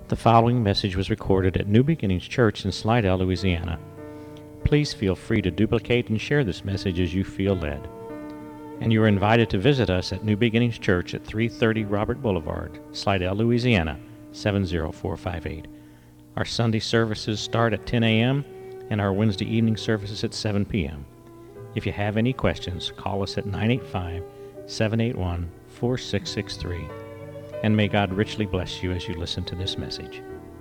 The following message was recorded at New Beginnings Church in Slidell, Louisiana. Please feel free to duplicate and share this message as you feel led. And you are invited to visit us at New Beginnings Church at 330 Robert Boulevard, Slidell, Louisiana, 70458. Our Sunday services start at 10 a.m. and our Wednesday evening services at 7 p.m. If you have any questions, call us at 985-781-4663. And may God richly bless you as you listen to this message.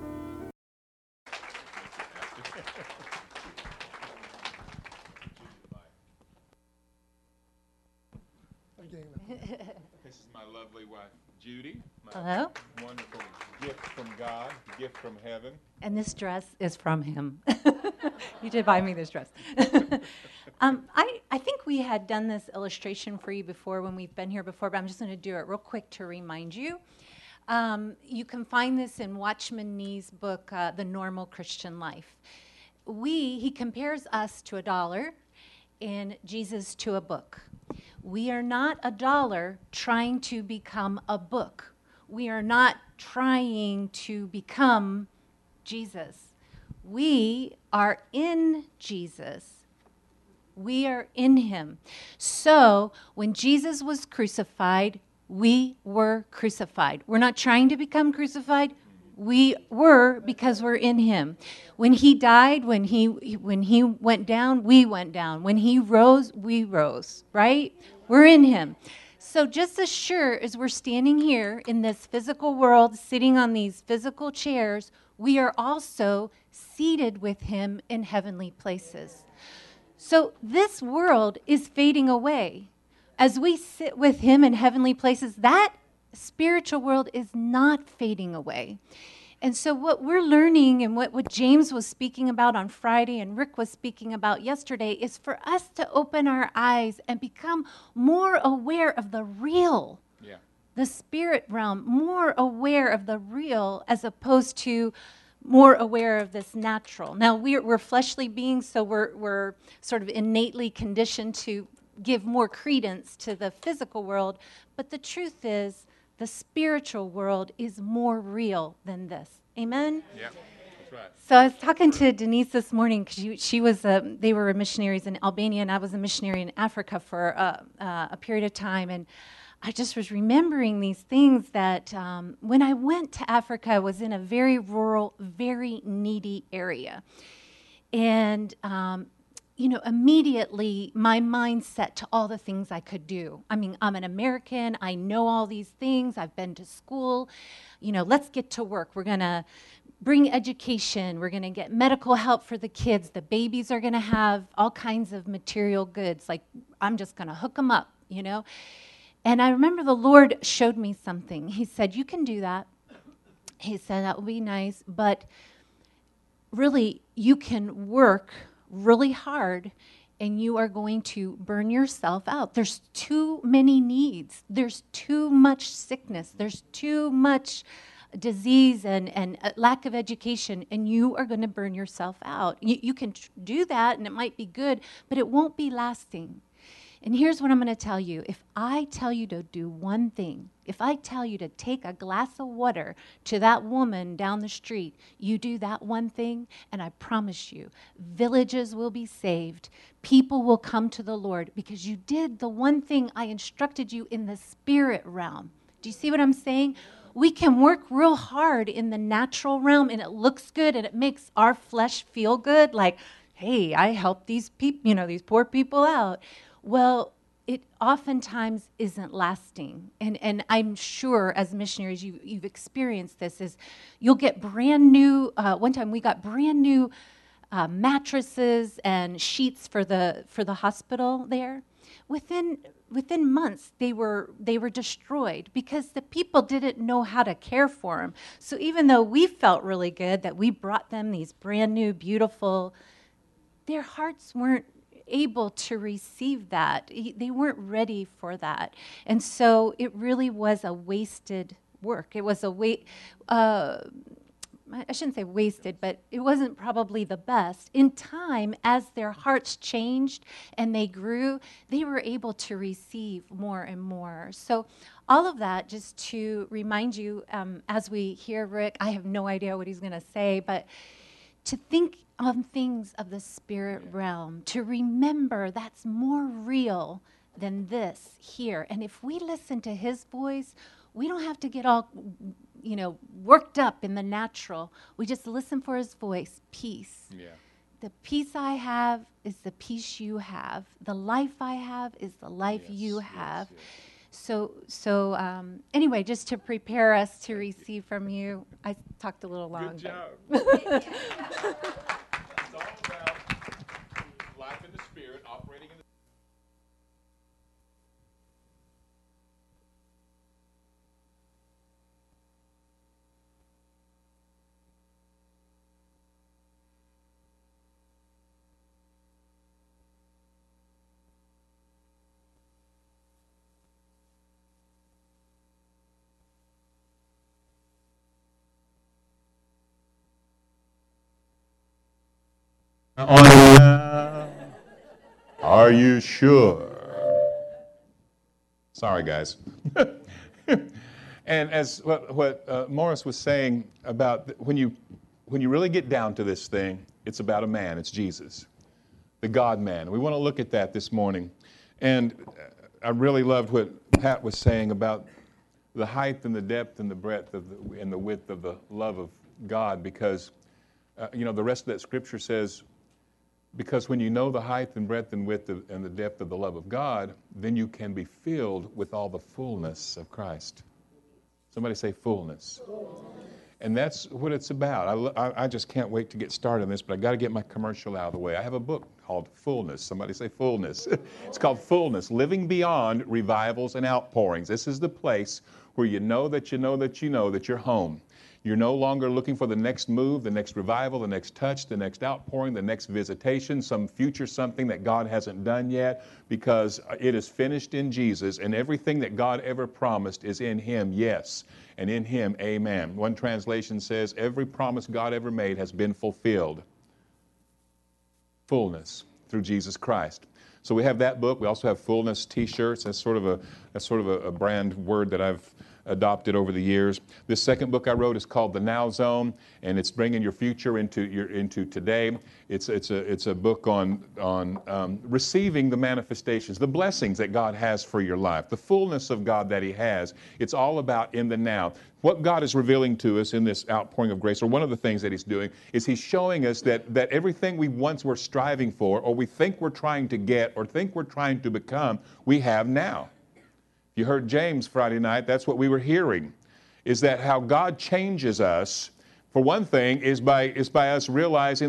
This is my lovely wife, Judy. Hello. Wonderful gift from God, gift from heaven. And this dress is from him. You did buy me this dress. I think we had done this illustration for you before when we've been here before, but I'm just going to do it real quick to remind you. You can find this in Watchman Nee's book, The Normal Christian Life. He compares us to a dollar and Jesus to a book. We are not a dollar trying to become a book. We are not trying to become Jesus. We are in Jesus. We are in him. So when Jesus was crucified, we were crucified. We're not trying to become crucified. We were because we're in him. When he died, when he went down, we went down. When he rose, we rose, right? We're in him. So just as sure as we're standing here in this physical world, sitting on these physical chairs, we are also seated with him in heavenly places. So this world is fading away. As we sit with him in heavenly places, that spiritual world is not fading away. And so what we're learning and what James was speaking about on Friday and Rick was speaking about yesterday is for us to open our eyes and become more aware of the real, the spirit realm, more aware of the real as opposed to more aware of this natural. Now, we're fleshly beings, so we're sort of innately conditioned to give more credence to the physical world, but the truth is the spiritual world is more real than this. Amen? Yeah, that's right. So I was talking to Denise this morning because she was they were missionaries in Albania, and I was a missionary in Africa for a period of time, and I just was remembering these things that when I went to Africa, I was in a very rural, very needy area. And, immediately my mind set to all the things I could do. I mean, I'm an American. I know all these things. I've been to school. Let's get to work. We're going to bring education. We're going to get medical help for the kids. The babies are going to have all kinds of material goods. Like, I'm just going to hook them up, And I remember the Lord showed me something. He said, you can do that. He said, that would be nice, but really, you can work really hard and you are going to burn yourself out. There's too many needs. There's too much sickness. There's too much disease and lack of education, and you are going to burn yourself out. You can do that, and it might be good, but it won't be lasting. And here's what I'm going to tell you. If I tell you to do one thing, if I tell you to take a glass of water to that woman down the street, you do that one thing, and I promise you, villages will be saved. People will come to the Lord because you did the one thing I instructed you in the spirit realm. Do you see what I'm saying? We can work real hard in the natural realm, and it looks good, and it makes our flesh feel good, like, hey, I helped these people, these poor people out. Well, it oftentimes isn't lasting. And I'm sure as missionaries you've experienced this, is you'll get brand new, one time we got brand new mattresses and sheets for the hospital there. Within months, they were destroyed because the people didn't know how to care for them. So even though we felt really good that we brought them these brand new, beautiful, their hearts weren't able to receive that. They weren't ready for that. And so it really was a wasted work. It was I shouldn't say wasted, but it wasn't probably the best. In time, as their hearts changed and they grew, they were able to receive more and more. So all of that just to remind you, as we hear Rick, I have no idea what he's going to say, but to think on things of the spirit realm, to remember that's more real than this here. And if we listen to his voice, we don't have to get all, worked up in the natural. We just listen for his voice, peace. Yeah. The peace I have is the peace you have. The life I have is the life you have. So anyway, just to prepare us to receive from you, I talked a little long. Good job. It's all about life in the Spirit, operating in the Are you sure? Sorry, guys. And as what Morris was saying about when you really get down to this thing, it's about a man. It's Jesus, the God-man. We want to look at that this morning. And I really loved what Pat was saying about the height and the depth and the breadth and the width of the love of God, because the rest of that scripture says, because when you know the height and breadth and width and the depth of the love of God, then you can be filled with all the fullness of Christ. Somebody say fullness. And that's what it's about. I just can't wait to get started on this, but I got to get my commercial out of the way. I have a book called Fullness. Somebody say fullness. It's called Fullness, Living Beyond Revivals and Outpourings. This is the place where you know that you're home. You're no longer looking for the next move, the next revival, the next touch, the next outpouring, the next visitation, some future something that God hasn't done yet, because it is finished in Jesus, and everything that God ever promised is in Him, yes, and in Him, amen. One translation says, every promise God ever made has been fulfilled. Fullness through Jesus Christ. So we have that book. We also have Fullness T-shirts. That's sort of a brand word that I've adopted over the years. This second book I wrote is called The Now Zone, and it's bringing your future into today. It's a book on receiving the manifestations, the blessings that God has for your life, the fullness of God that He has. It's all about in the now. What God is revealing to us in this outpouring of grace, or one of the things that He's doing, is He's showing us that everything we once were striving for, or we think we're trying to get, or think we're trying to become, we have now. You heard James Friday night, that's what we were hearing, is that how God changes us, for one thing, is by us realizing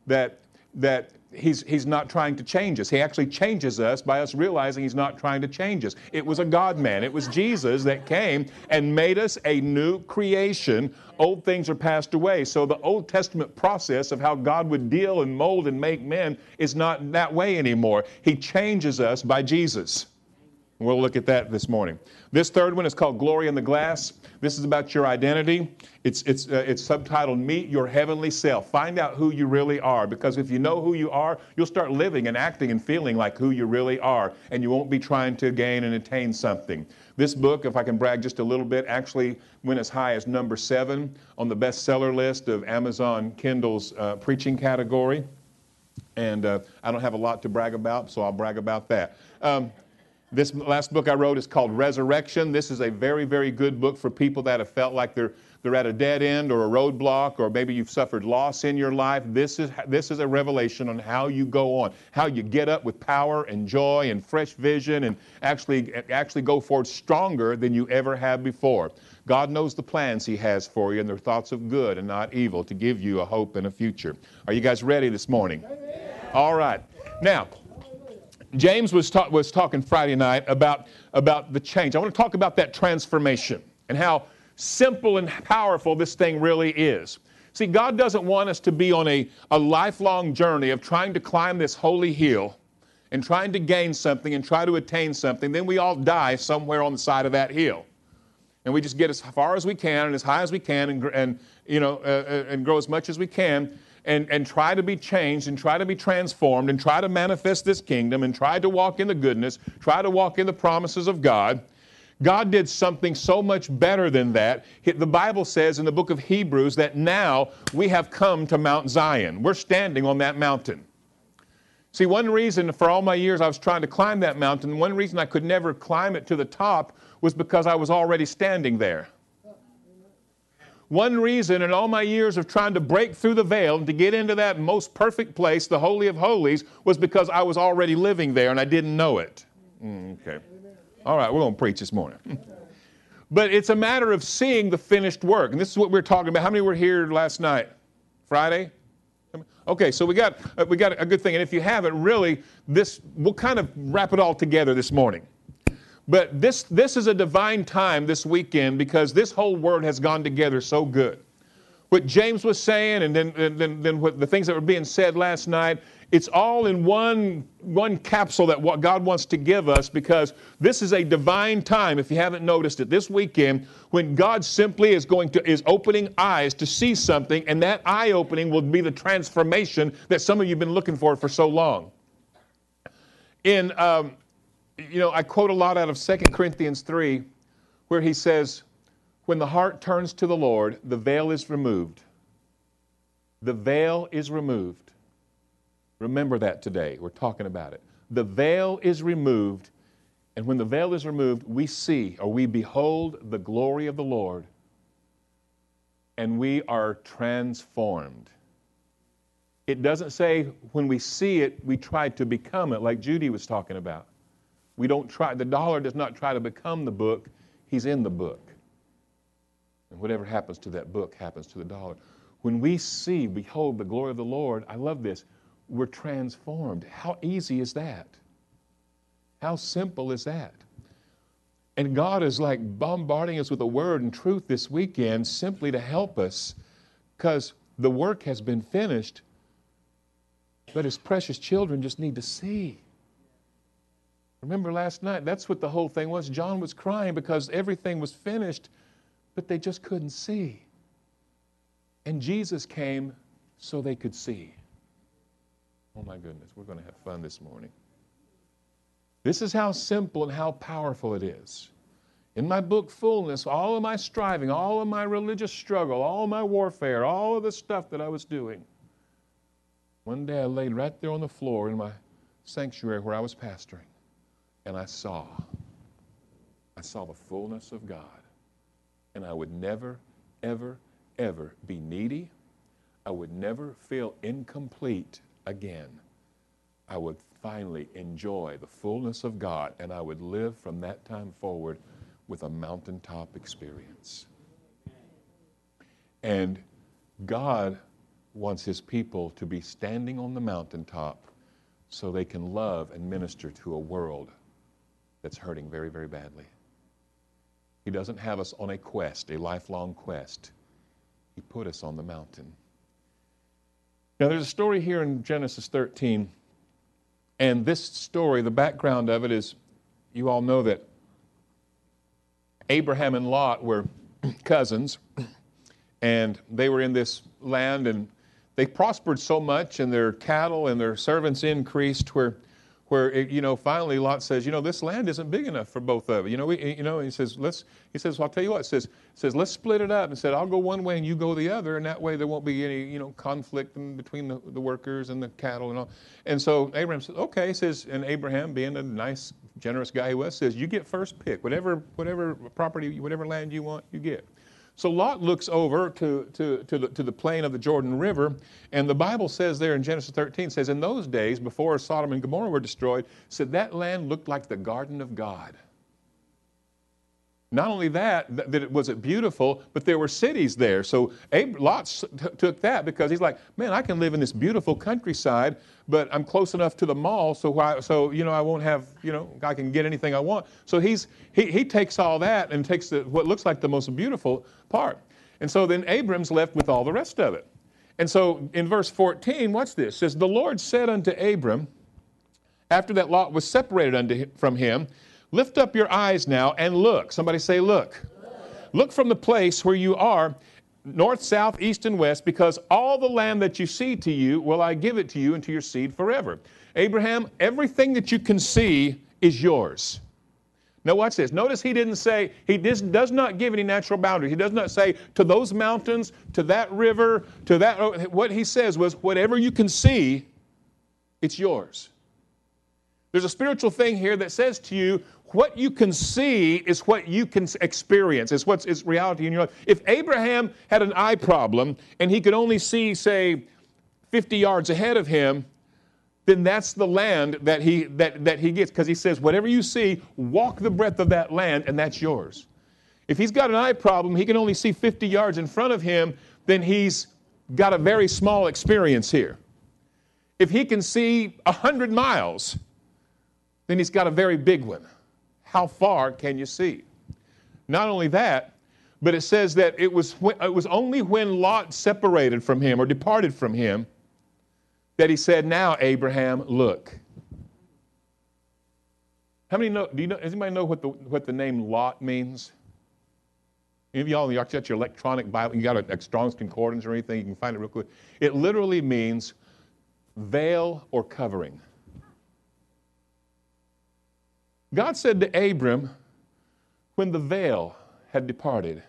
that He's not trying to change us. He actually changes us by us realizing He's not trying to change us. It was a God-man. It was Jesus that came and made us a new creation. Old things are passed away. So the Old Testament process of how God would deal and mold and make men is not that way anymore. He changes us by Jesus. We'll look at that this morning. This third one is called Glory in the Glass. This is about your identity. It's subtitled Meet Your Heavenly Self. Find out who you really are, because if you know who you are, you'll start living and acting and feeling like who you really are, and you won't be trying to gain and attain something. This book, if I can brag just a little bit, actually went as high as number 7 on the bestseller list of Amazon Kindle's preaching category. And I don't have a lot to brag about, so I'll brag about that. This last book I wrote is called Resurrection. This is a very, very good book for people that have felt like they're at a dead end or a roadblock, or maybe you've suffered loss in your life. This is a revelation on how you go on, how you get up with power and joy and fresh vision, and actually go forward stronger than you ever have before. God knows the plans He has for you, and they're thoughts of good and not evil, to give you a hope and a future. Are you guys ready this morning? All right. Now, James was talking Friday night about the change. I want to talk about that transformation and how simple and powerful this thing really is. See, God doesn't want us to be on a lifelong journey of trying to climb this holy hill and trying to gain something and try to attain something. Then we all die somewhere on the side of that hill. and we just get as far as we can and as high as we can and grow as much as we can and try to be changed and try to be transformed and try to manifest this kingdom and try to walk in the goodness, try to walk in the promises of God. God did something so much better than that. The Bible says in the book of Hebrews that now we have come to Mount Zion. We're standing on that mountain. See, one reason for all my years I was trying to climb that mountain, one reason I could never climb it to the top was because I was already standing there. One reason in all my years of trying to break through the veil and to get into that most perfect place, the Holy of Holies, was because I was already living there and I didn't know it. Okay. All right, we're going to preach this morning. But it's a matter of seeing the finished work. And this is what we're talking about. How many were here last night? Friday? Okay, so we got a good thing. And if you haven't, really, we'll kind of wrap it all together this morning. But this is a divine time this weekend because this whole word has gone together so good. What James was saying and then what the things that were being said last night, it's all in one capsule that what God wants to give us because this is a divine time, if you haven't noticed it, this weekend when God simply is opening eyes to see something, and that eye opening will be the transformation that some of you have been looking for so long. I quote a lot out of 2 Corinthians 3 where he says, when the heart turns to the Lord, the veil is removed. The veil is removed. Remember that today. We're talking about it. The veil is removed, and when the veil is removed, we see or we behold the glory of the Lord, and we are transformed. It doesn't say when we see it, we try to become it, like Judy was talking about. We don't try. The dollar does not try to become the book. He's in the book. And whatever happens to that book happens to the dollar. When we behold the glory of the Lord, I love this, we're transformed. How easy is that? How simple is that? And God is like bombarding us with a word and truth this weekend simply to help us because the work has been finished, but His precious children just need to see. Remember last night, that's what the whole thing was. John was crying because everything was finished, but they just couldn't see. And Jesus came so they could see. Oh my goodness, we're going to have fun this morning. This is how simple and how powerful it is. In my book, Fullness, all of my striving, all of my religious struggle, all of my warfare, all of the stuff that I was doing, one day I laid right there on the floor in my sanctuary where I was pastoring, and I saw the fullness of God. And I would never, ever, ever be needy. I would never feel incomplete again. I would finally enjoy the fullness of God, and I would live from that time forward with a mountaintop experience. And God wants His people to be standing on the mountaintop so they can love and minister to a world that's hurting very, very badly. He doesn't have us on a quest, a lifelong quest. He put us on the mountain. Now, there's a story here in Genesis 13, and this story, the background of it is, you all know that Abraham and Lot were cousins, and they were in this land, and they prospered so much, and their cattle and their servants increased where finally Lot says, this land isn't big enough for both of you. He says, well, I'll tell you what, it says, let's split it up. And said, I'll go one way and you go the other, and that way there won't be any, conflict between the workers and the cattle and all. And so Abraham says, okay, and Abraham, being a nice, generous guy he was, says, you get first pick. Whatever property, whatever land you want, you get. So Lot looks over to the plain of the Jordan River, and the Bible says there in Genesis 13, says, in those days, before Sodom and Gomorrah were destroyed, said that land looked like the garden of God. Not only that it was beautiful, but there were cities there. So Lot took that because he's like, man, I can live in this beautiful countryside, but I'm close enough to the mall, so I won't have, I can get anything I want. So he takes all that and takes what looks like the most beautiful part. And so then Abram's left with all the rest of it. And so in verse 14, watch this. It says, the Lord said unto Abram, after that Lot was separated from him, lift up your eyes now and look. Somebody say, look. Look from the place where you are, north, south, east, and west, because all the land that you see to you will I give it to you and to your seed forever. Abraham, everything that you can see is yours. Now watch this. Notice he didn't say, he does not give any natural boundaries. He does not say to those mountains, to that river, to that. What he says was, whatever you can see, it's yours. There's a spiritual thing here that says to you, what you can see is what you can experience. It's reality in your life. If Abraham had an eye problem and he could only see, say, 50 yards ahead of him, then that's the land that he gets, because he says, whatever you see, walk the breadth of that land, and that's yours. If he's got an eye problem, he can only see 50 yards in front of him, then he's got a very small experience here. If he can see 100 miles, then he's got a very big one. How far can you see? Not only that, but it says that it was only when Lot separated from him or departed from him that he said, now, Abraham, look. How many know, does anybody know what the name Lot means? Any of y'all, you got your electronic Bible, you got a Strong's Concordance or anything, you can find it real quick. It literally means veil or covering. God said to Abram, when the veil had departed,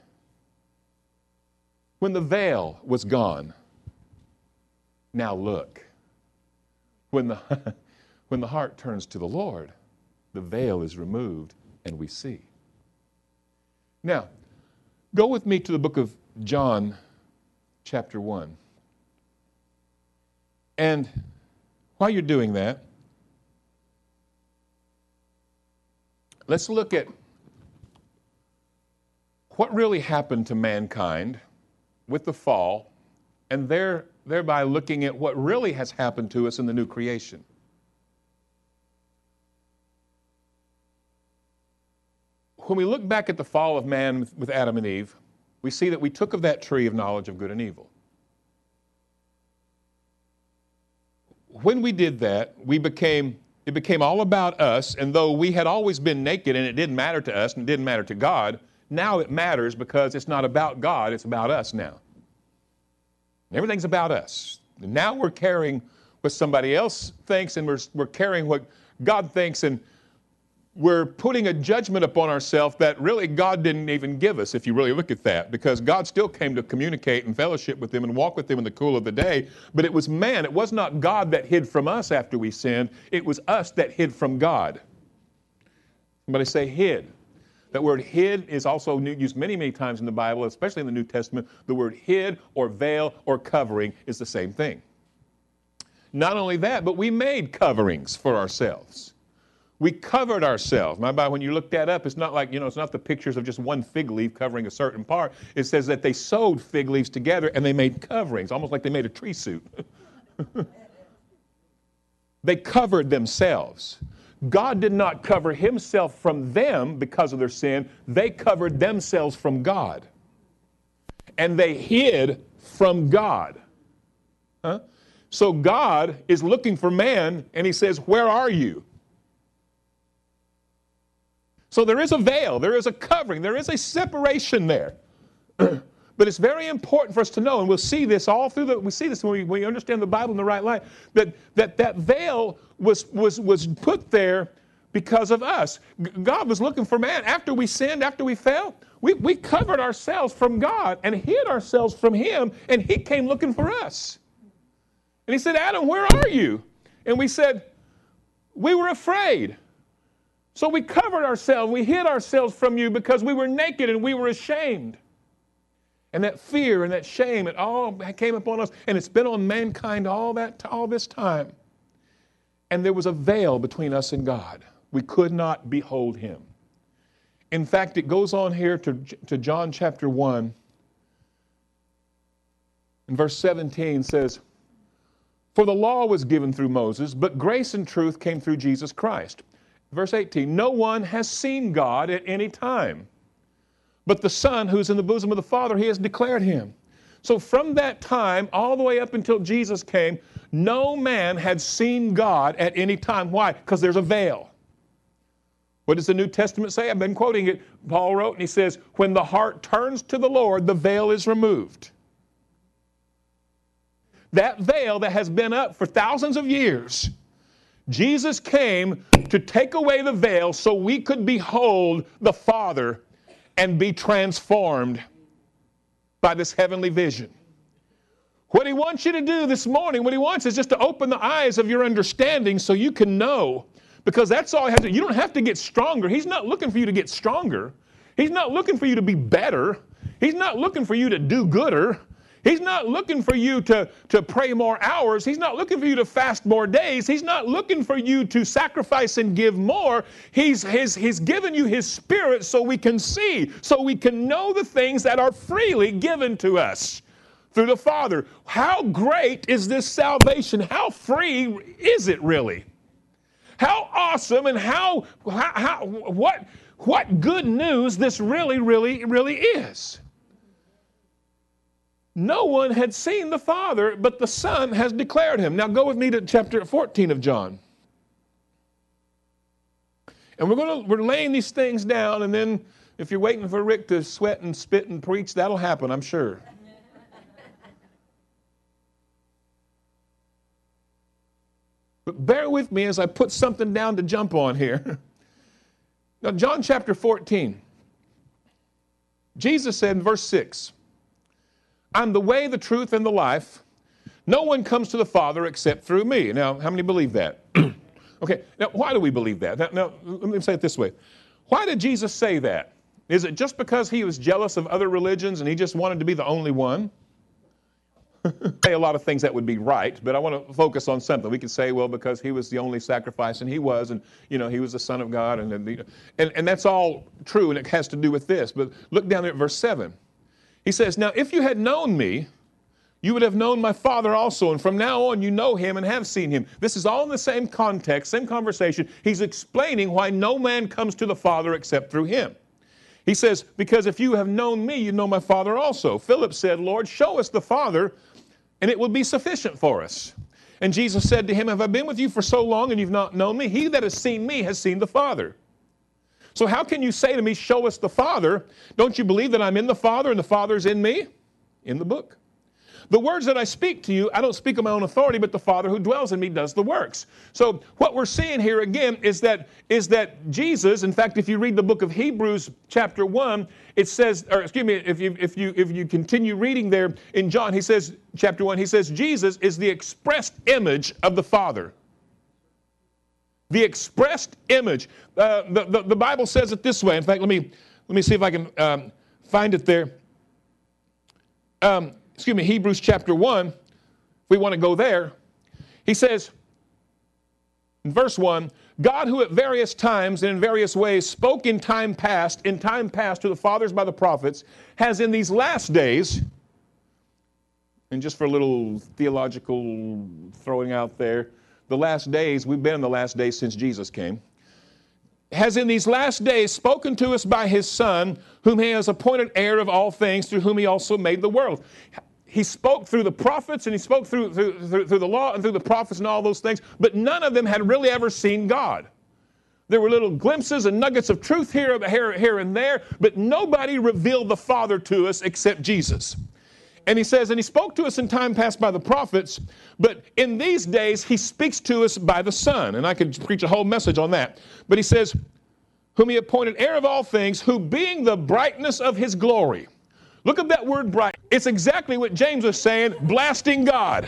when the veil was gone, now look. When the heart turns to the Lord, the veil is removed and we see. Now, go with me to the book of John, chapter 1. And while you're doing that, let's look at what really happened to mankind with the fall, and thereby looking at what really has happened to us in the new creation. When we look back at the fall of man with Adam and Eve, we see that we took of that tree of knowledge of good and evil. When we did that, it became all about us, and though we had always been naked and it didn't matter to us and it didn't matter to God, now it matters because it's not about God, it's about us now. Everything's about us. And now we're caring what somebody else thinks, and we're caring what God thinks, and we're putting a judgment upon ourselves that really God didn't even give us, if you really look at that, because God still came to communicate and fellowship with them and walk with them in the cool of the day, but it was man. It was not God that hid from us after we sinned. It was us that hid from God. Somebody say hid. That word hid is also used many, many times in the Bible, especially in the New Testament. The word hid or veil or covering is the same thing. Not only that, but we made coverings for ourselves. We covered ourselves. My Bible, when you look that up, it's not like, it's not the pictures of just one fig leaf covering a certain part. It says that they sewed fig leaves together and they made coverings, almost like they made a tree suit. They covered themselves. God did not cover himself from them because of their sin. They covered themselves from God. And they hid from God. So God is looking for man, and he says, where are you? So there is a veil, there is a covering, there is a separation there. But it's very important for us to know, and we'll see this all through we see this when we understand the Bible in the right light, that veil was put there because of us. God was looking for man. After we sinned, after we fell, we covered ourselves from God and hid ourselves from him, and he came looking for us. And he said, Adam, where are you? And we said, we were afraid. So we covered ourselves, we hid ourselves from you because we were naked and we were ashamed. And that fear and that shame, it all came upon us, and it's been on mankind all this time. And there was a veil between us and God. We could not behold him. In fact, it goes on here to John chapter 1. And verse 17 says, for the law was given through Moses, but grace and truth came through Jesus Christ. Verse 18, no one has seen God at any time, but the Son who's in the bosom of the Father, he has declared him. So from that time all the way up until Jesus came, no man had seen God at any time. Why? Because there's a veil. What does the New Testament say? I've been quoting it. Paul wrote, and he says, when the heart turns to the Lord, the veil is removed. That veil that has been up for thousands of years, Jesus came to take away the veil so we could behold the Father and be transformed by this heavenly vision. What he wants you to do this morning, what he wants is just to open the eyes of your understanding so you can know. Because that's all you have to do. You don't have to get stronger. He's not looking for you to get stronger. He's not looking for you to be better. He's not looking for you to do gooder. He's not looking for you to pray more hours. He's not looking for you to fast more days. He's not looking for you to sacrifice and give more. He's given you His Spirit so we can see, so we can know the things that are freely given to us through the Father. How great is this salvation? How free is it really? How awesome and what good news this really is. No one had seen the Father, but the Son has declared Him. Now go with me to chapter 14 of John. And we're laying these things down, and then if you're waiting for Rick to sweat and spit and preach, that'll happen, I'm sure. But bear with me as I put something down to jump on here. Now, John chapter 14. Jesus said in verse 6, I'm the way, the truth, and the life. No one comes to the Father except through me. Now, how many believe that? Okay, now why do we believe that? Now, let me say it this way. Why did Jesus say that? Is it just because He was jealous of other religions and He just wanted to be the only one? Say a lot of things that would be right, but I want to focus on something. We could say, well, because He was the only sacrifice, and He was, and He was the Son of God, and that's all true, and it has to do with this. But look down there at verse 7. He says, now if you had known me, you would have known my Father also, and from now on you know Him and have seen Him. This is all in the same context, same conversation. He's explaining why no man comes to the Father except through Him. He says, because if you have known me, you know my Father also. Philip said, Lord, show us the Father, and it will be sufficient for us. And Jesus said to him, have I been with you for so long and you've not known me? He that has seen me has seen the Father. So how can you say to me, show us the Father? Don't you believe that I'm in the Father and the Father's in me? In the book. The words that I speak to you, I don't speak of my own authority, but the Father who dwells in me does the works. So what we're seeing here again is that Jesus, in fact, if you read the book of Hebrews chapter 1, it says, or excuse me, if you continue reading there in John, he says, chapter 1, he says, Jesus is the expressed image of the Father. The expressed image. The Bible says it this way. In fact, let me see if I can find it there. Hebrews chapter 1, if we want to go there, he says, in verse 1, God who at various times and in various ways spoke in time past to the fathers by the prophets, has in these last days, and just for a little theological throwing out there, the last days, we've been in the last days since Jesus came, has in these last days spoken to us by His Son, whom He has appointed heir of all things, through whom He also made the world. He spoke through the prophets, and He spoke through the law and through the prophets and all those things, but none of them had really ever seen God. There were little glimpses and nuggets of truth here and there, but nobody revealed the Father to us except Jesus. And he says, and He spoke to us in time past by the prophets, but in these days He speaks to us by the Son. And I could preach a whole message on that. But He says, whom He appointed heir of all things, who being the brightness of His glory. Look at that word bright. It's exactly what James was saying, blasting God.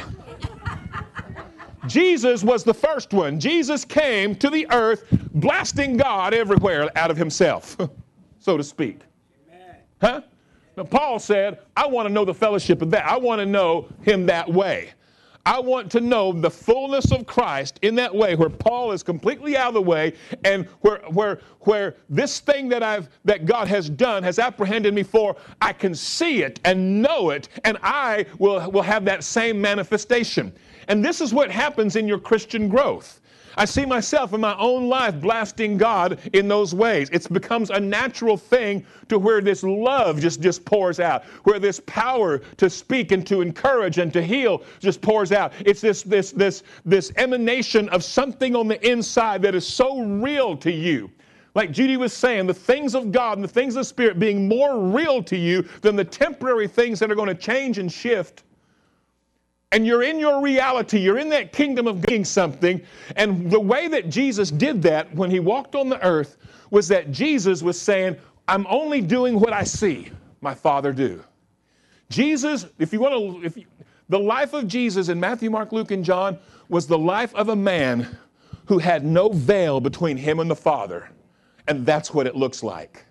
Jesus was the first one. Jesus came to the earth blasting God everywhere out of Himself, so to speak. Huh? Now, Paul said, I want to know the fellowship of that. I want to know Him that way. I want to know the fullness of Christ in that way, where Paul is completely out of the way, and where this thing that God has done has apprehended me for, I can see it and know it, and I will have that same manifestation. And this is what happens in your Christian growth. I see myself in my own life blasting God in those ways. It becomes a natural thing to where this love just pours out, where this power to speak and to encourage and to heal just pours out. It's this emanation of something on the inside that is so real to you Like Judy was saying, the things of God and the things of the Spirit being more real to you than the temporary things that are going to change and shift. And you're in your reality. You're in that kingdom of being something. And the way that Jesus did that when he walked on the earth was that Jesus was saying, I'm only doing what I see my Father do. Jesus, the life of Jesus in Matthew, Mark, Luke, and John was the life of a man who had no veil between him and the Father. And that's what it looks like.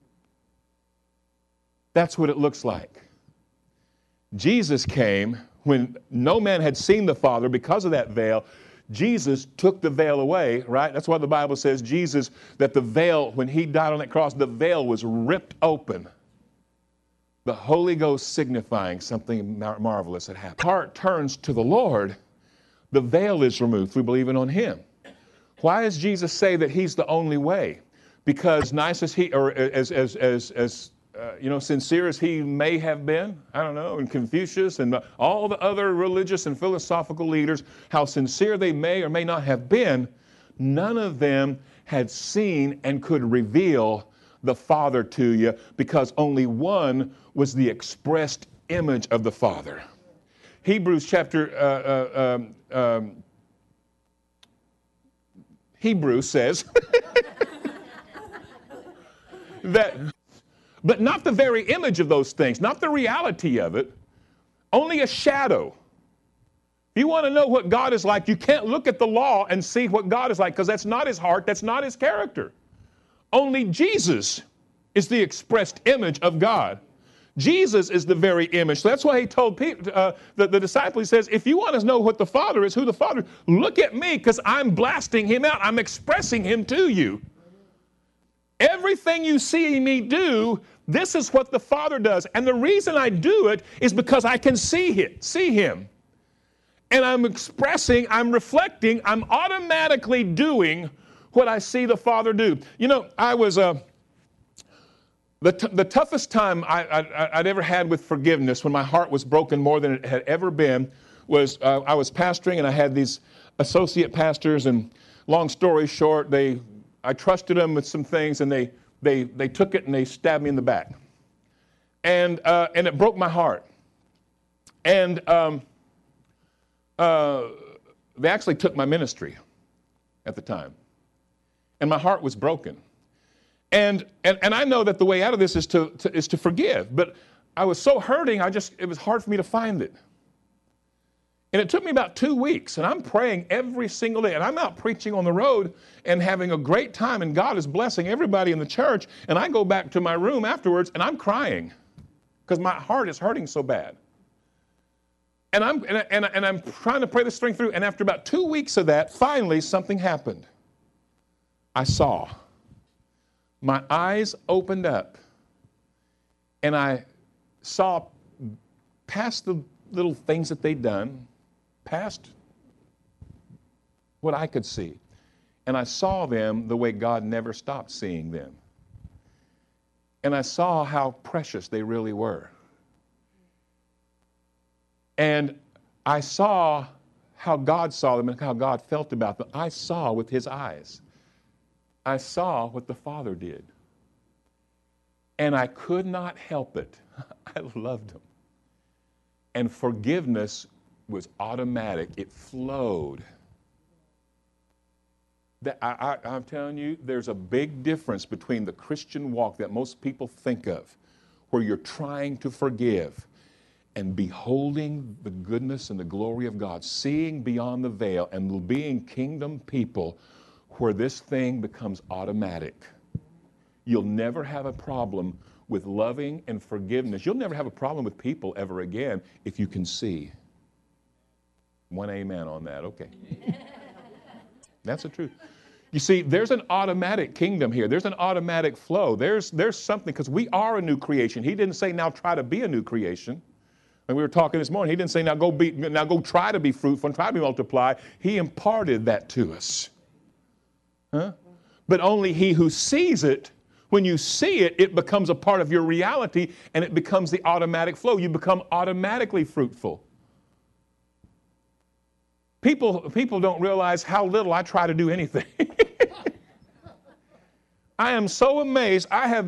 That's what it looks like. Jesus came when no man had seen the Father because of that veil. Jesus took the veil away, right? That's why the Bible says Jesus, that the veil, when he died on that cross, the veil was ripped open. The Holy Ghost signifying something marvelous had happened. Heart turns to the Lord, the veil is removed through believing on him. Why does Jesus say that he's the only way? Because nice as he, or as sincere as he may have been, I don't know, and Confucius and all the other religious and philosophical leaders, how sincere they may or may not have been, none of them had seen and could reveal the Father to you, because only one was the expressed image of the Father. Hebrews says that, but not the very image of those things, not the reality of it, only a shadow. If you want to know what God is like, you can't look at the law and see what God is like, because that's not his heart, that's not his character. Only Jesus is the expressed image of God. Jesus is the very image. So that's why he told the disciple, he says, if you want to know what the Father is, who the Father is, look at me, because I'm blasting him out. I'm expressing him to you. Everything you see me do, this is what the Father does. And the reason I do it is because I can see him. And I'm expressing, I'm reflecting, I'm automatically doing what I see the Father do. You know, I was... The toughest time I'd ever had with forgiveness, when my heart was broken more than it had ever been, was I was pastoring, and I had these associate pastors, and long story short, I trusted them with some things, and they took it and they stabbed me in the back. And it broke my heart. And they actually took my ministry at the time. And my heart was broken. And I know that the way out of this is to forgive. But I was so hurting, it was hard for me to find it. And it took me about 2 weeks, and I'm praying every single day. And I'm out preaching on the road and having a great time, and God is blessing everybody in the church. And I go back to my room afterwards, and I'm crying because my heart is hurting so bad. And I'm trying to pray this thing through. And after about 2 weeks of that, finally something happened. I saw. My eyes opened up, and I saw past the little things that they'd done, past what I could see. And I saw them the way God never stopped seeing them. And I saw how precious they really were. And I saw how God saw them and how God felt about them. I saw with his eyes. I saw what the Father did. And I could not help it. I loved him. And forgiveness was automatic. It flowed. I'm telling you, there's a big difference between the Christian walk that most people think of, where you're trying to forgive, and beholding the goodness and the glory of God, seeing beyond the veil, and being kingdom people, where this thing becomes automatic. You'll never have a problem with loving and forgiveness. You'll never have a problem with people ever again if you can see. One amen on that, okay. That's the truth. You see, there's an automatic kingdom here. There's an automatic flow. There's something, because we are a new creation. He didn't say, now try to be a new creation. When we were talking this morning, he didn't say, now go try to be fruitful and try to be multiply. He imparted that to us. Huh? But only he who sees it, when you see it, it becomes a part of your reality, and it becomes the automatic flow. You become automatically fruitful. People don't realize how little I try to do anything. I am so amazed. I've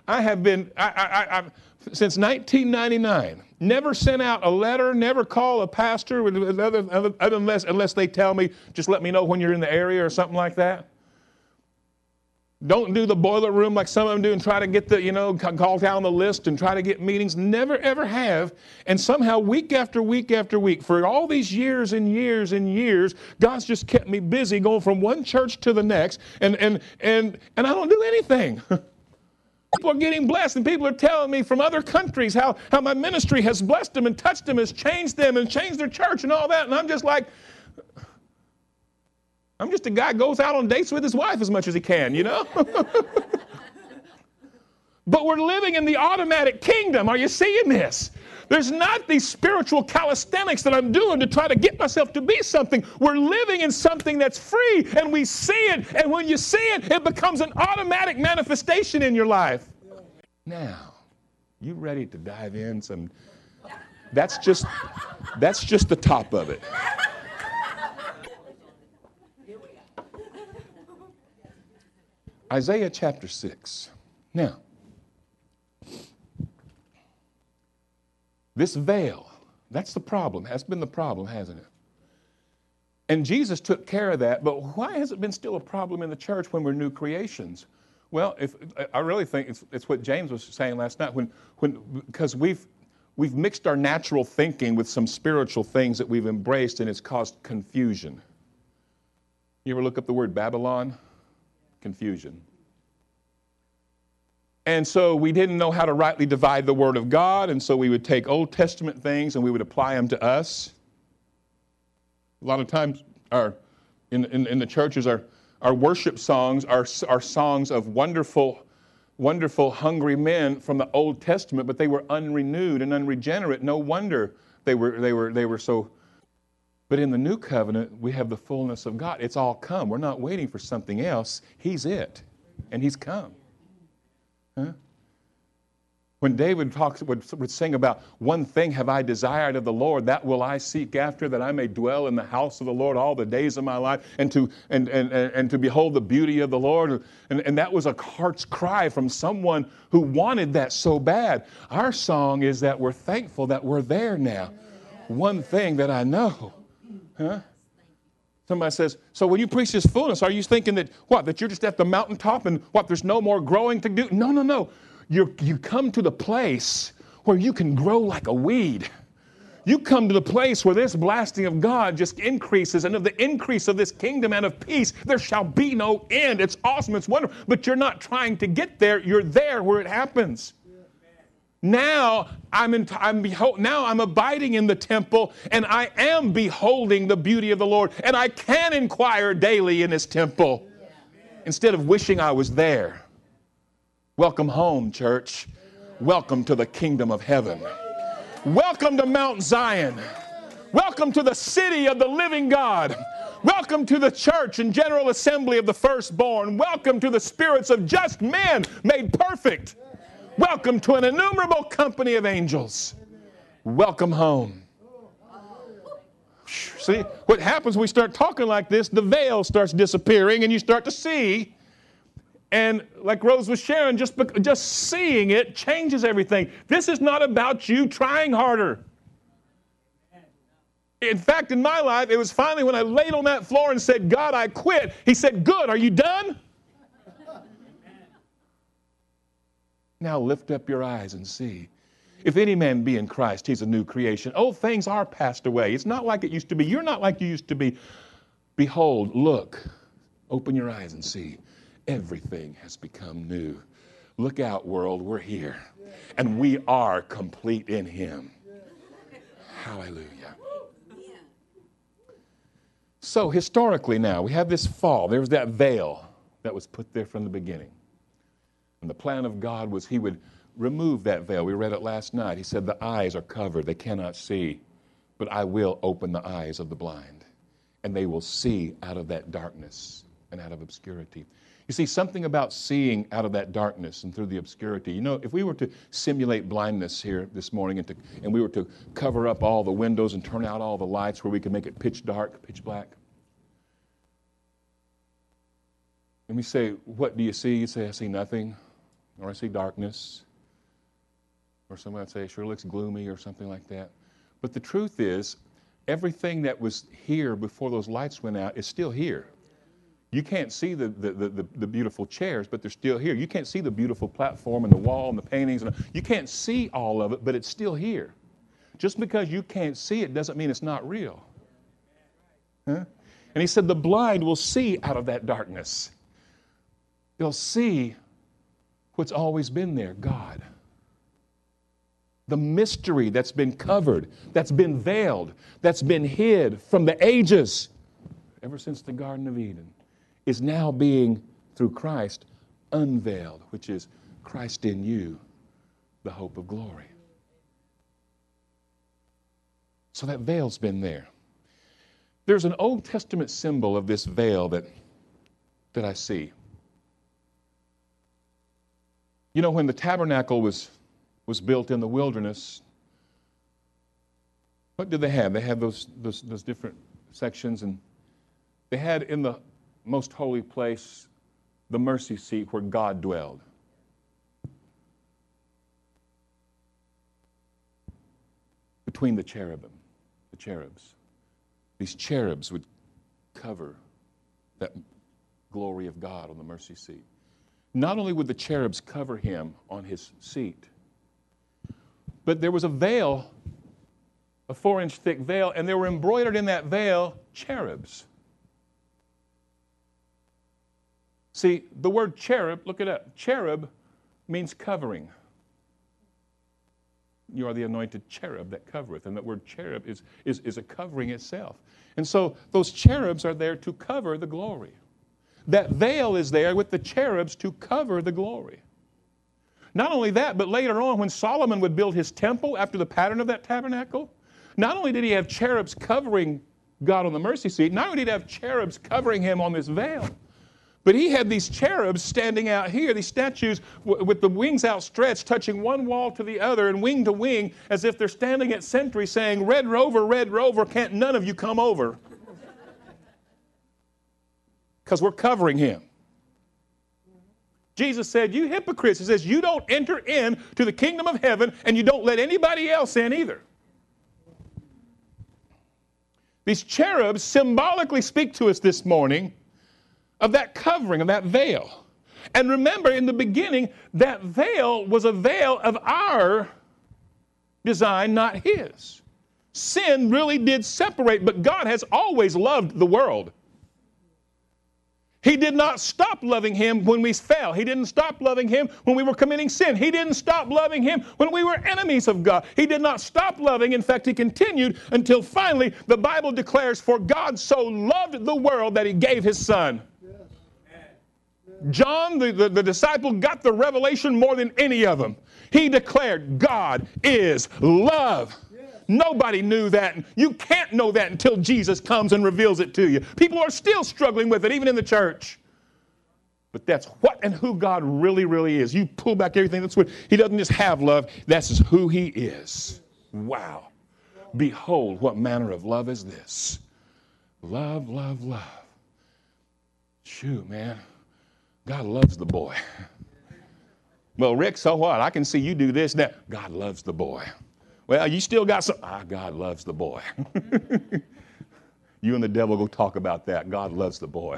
since 1999, never sent out a letter, never called a pastor unless they tell me, just let me know when you're in the area or something like that. Don't do the boiler room like some of them do and try to get call down the list and try to get meetings. Never, ever have. And somehow week after week after week, for all these years and years and years, God's just kept me busy going from one church to the next. And I don't do anything. People are getting blessed, and people are telling me from other countries how my ministry has blessed them and touched them, has changed them and changed their church and all that. And I'm just like, I'm just a guy who goes out on dates with his wife as much as he can, you know? But we're living in the automatic kingdom. Are you seeing this? There's not these spiritual calisthenics that I'm doing to try to get myself to be something. We're living in something that's free, and we see it, and when you see it, it becomes an automatic manifestation in your life. Now, you ready to dive in? That's just the top of it. Isaiah chapter 6. Now, this veil, that's the problem. Has been the problem, hasn't it? And Jesus took care of that, but why has it been still a problem in the church when we're new creations? Well, I really think it's what James was saying last night, because we've mixed our natural thinking with some spiritual things that we've embraced, and it's caused confusion. You ever look up the word Babylon? Confusion. And so we didn't know how to rightly divide the Word of God, and so we would take Old Testament things and we would apply them to us. A lot of times in the churches, our worship songs are songs of wonderful, hungry men from the Old Testament, but they were unrenewed and unregenerate. No wonder they were so. But in the New Covenant, we have the fullness of God. It's all come. We're not waiting for something else. He's it, and He's come. Huh? When David would sing about, one thing have I desired of the Lord, that will I seek after, that I may dwell in the house of the Lord all the days of my life, and to behold the beauty of the Lord. And that was a heart's cry from someone who wanted that so bad. Our song is that we're thankful that we're there now. One thing that I know. Huh? Somebody says, so when you preach this fullness, are you thinking that you're just at the mountaintop and there's no more growing to do? No. You come to the place where you can grow like a weed. You come to the place where this blasting of God just increases, and of the increase of this kingdom and of peace, there shall be no end. It's awesome, it's wonderful, but you're not trying to get there. You're there where it happens. Now I'm abiding in the temple, and I am beholding the beauty of the Lord, and I can inquire daily in His temple instead of wishing I was there. Welcome home, church. Welcome to the kingdom of heaven. Welcome to Mount Zion. Welcome to the city of the living God. Welcome to the church and general assembly of the firstborn. Welcome to the spirits of just men made perfect. Welcome to an innumerable company of angels. Welcome home. See, what happens when we start talking like this, the veil starts disappearing and you start to see. And like Rose was sharing, just seeing it changes everything. This is not about you trying harder. In fact, in my life, it was finally when I laid on that floor and said, God, I quit. He said, good, are you done? Now lift up your eyes and see. If any man be in Christ, he's a new creation. Old things are passed away. It's not like it used to be. You're not like you used to be. Behold, look, open your eyes and see. Everything has become new. Look out, world, we're here. And we are complete in Him. Hallelujah. So historically now, we have this fall. There was that veil that was put there from the beginning. And the plan of God was He would remove that veil. We read it last night. He said, the eyes are covered. They cannot see. But I will open the eyes of the blind. And they will see out of that darkness and out of obscurity. You see, something about seeing out of that darkness and through the obscurity. You know, if we were to simulate blindness here this morning and we were to cover up all the windows and turn out all the lights where we could make it pitch dark, pitch black, And we say, what do you see? You say, I see nothing, or I see darkness. Or someone would say, it sure looks gloomy, or something like that. But the truth is, everything that was here before those lights went out is still here. You can't see the beautiful chairs, but they're still here. You can't see the beautiful platform and the wall and the paintings. You can't see all of it, but it's still here. Just because you can't see it doesn't mean it's not real. Huh? And he said the blind will see out of that darkness. They'll see what's always been there, God. The mystery that's been covered, that's been veiled, that's been hid from the ages, ever since the Garden of Eden, is now being, through Christ, unveiled, which is Christ in you, the hope of glory. So that veil's been there. There's an Old Testament symbol of this veil that I see. You know, when the tabernacle was built in the wilderness, what did they have? They had those different sections, and they had in the most holy place the mercy seat where God dwelled. Between the cherubs. These cherubs would cover that glory of God on the mercy seat. Not only would the cherubs cover him on his seat, but there was a veil, a 4-inch thick veil, and they were embroidered in that veil cherubs. See, the word cherub, look it up. Cherub means covering. You are the anointed cherub that covereth. And that word cherub is a covering itself. And so those cherubs are there to cover the glory. That veil is there with the cherubs to cover the glory. Not only that, but later on when Solomon would build his temple after the pattern of that tabernacle, not only did he have cherubs covering God on the mercy seat, not only did he have cherubs covering him on this veil, but he had these cherubs standing out here, these statues with the wings outstretched, touching one wall to the other and wing to wing, as if they're standing at sentry saying, Red Rover, can't none of you come over? Because we're covering him. Jesus said, you hypocrites, he says, you don't enter into the kingdom of heaven and you don't let anybody else in either. These cherubs symbolically speak to us this morning of that covering, of that veil. And remember, in the beginning, that veil was a veil of our design, not his. Sin really did separate, but God has always loved the world. He did not stop loving him when we fell. He didn't stop loving him when we were committing sin. He didn't stop loving him when we were enemies of God. He did not stop loving. In fact, he continued until finally the Bible declares, for God so loved the world that he gave his son. John, the disciple, got the revelation more than any of them. He declared, God is love. Nobody knew that. You can't know that until Jesus comes and reveals it to you. People are still struggling with it, even in the church. But that's what and who God really, really is. You pull back everything. That's what he doesn't just have love. That's just who he is. Wow. Behold, what manner of love is this? Love, love, love. Shoot, man. God loves the boy. Well, Rick, so what? I can see you do this now. God loves the boy. Well, you still got some. God loves the boy. You and the devil go talk about that. God loves the boy.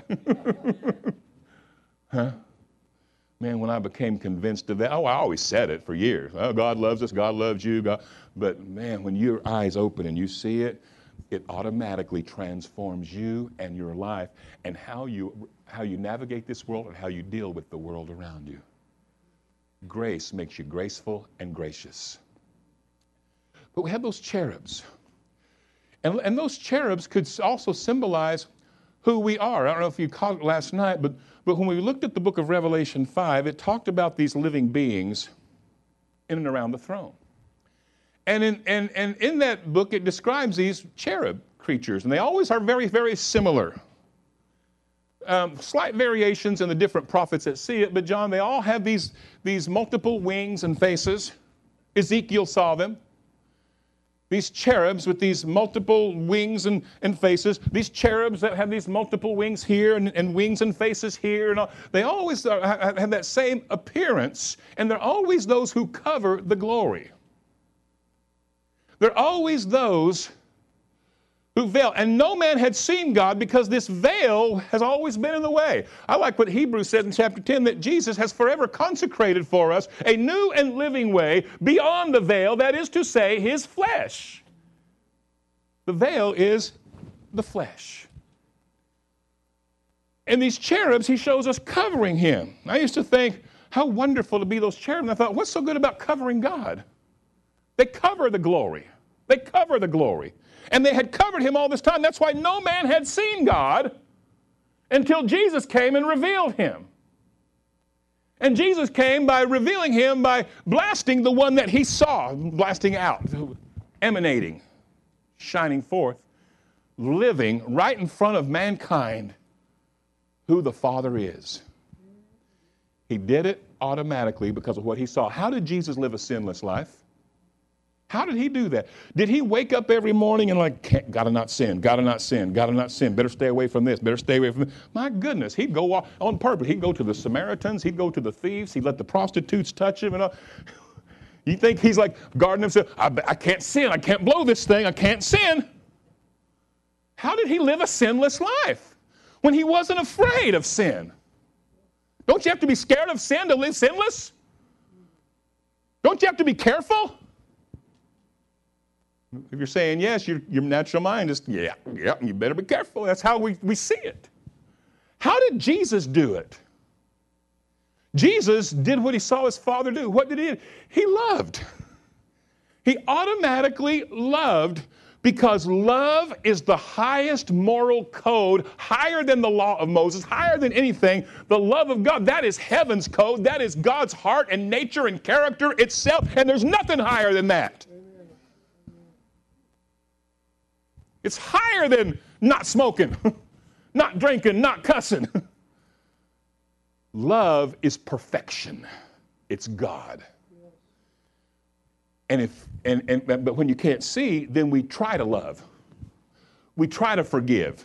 Huh? Man, when I became convinced of that, I always said it for years. Oh, God loves us. God loves you. God. But man, when your eyes open and you see it, it automatically transforms you and your life and how you navigate this world and how you deal with the world around you. Grace makes you graceful and gracious. But we have those cherubs. And those cherubs could also symbolize who we are. I don't know if you caught it last night, but when we looked at the book of Revelation 5, it talked about these living beings in and around the throne. And in that book, it describes these cherub creatures, and they always are very, very similar. Slight variations in the different prophets that see it, but John, they all have these multiple wings and faces. Ezekiel saw them. these cherubs with these multiple wings and faces, these cherubs that have these multiple wings here and wings and faces here, and all, they always have that same appearance, and they're always those who cover the glory. They're always those who veil. And no man had seen God because this veil has always been in the way. I like what Hebrews says in chapter 10, that Jesus has forever consecrated for us a new and living way beyond the veil, that is to say, his flesh. The veil is the flesh. And these cherubs, he shows us covering him. I used to think, how wonderful to be those cherubs. And I thought, what's so good about covering God? They cover the glory. They cover the glory. And they had covered him all this time. That's why no man had seen God until Jesus came and revealed him. And Jesus came by revealing him by blasting the one that he saw, blasting out, emanating, shining forth, living right in front of mankind who the Father is. He did it automatically because of what he saw. How did Jesus live a sinless life? How did he do that? Did he wake up every morning and like, gotta not sin, gotta not sin, gotta not sin, better stay away from this, better stay away from this? My goodness, he'd go on purpose. He'd go to the Samaritans, he'd go to the thieves, he'd let the prostitutes touch him and all. You think he's like guarding himself? I can't sin, I can't blow this thing, I can't sin. How did he live a sinless life when he wasn't afraid of sin? Don't you have to be scared of sin to live sinless? Don't you have to be careful? If you're saying yes, your natural mind is, yeah, you better be careful. That's how we see it. How did Jesus do it? Jesus did what he saw his Father do. What did he do? He loved. He automatically loved because love is the highest moral code, higher than the law of Moses, higher than anything. The love of God, that is heaven's code. That is God's heart and nature and character itself, and there's nothing higher than that. It's higher than not smoking, not drinking, not cussing. Love is perfection. It's God. But when you can't see, then we try to love. We try to forgive.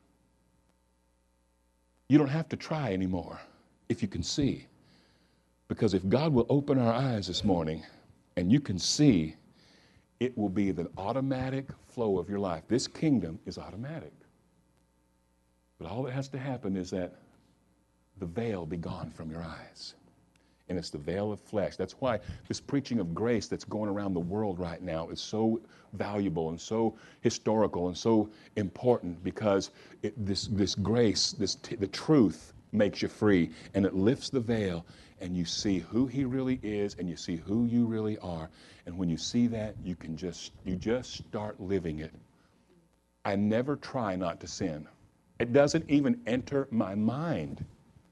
You don't have to try anymore if you can see. Because if God will open our eyes this morning and you can see, it will be the automatic flow of your life. This kingdom is automatic. But all that has to happen is that the veil be gone from your eyes. And it's the veil of flesh. That's why this preaching of grace that's going around the world right now is so valuable and so historical and so important, because this grace, the truth makes you free, and it lifts the veil, and you see who he really is, and you see who you really are. And when you see that, you just start living it. I never try not to sin. It doesn't even enter my mind.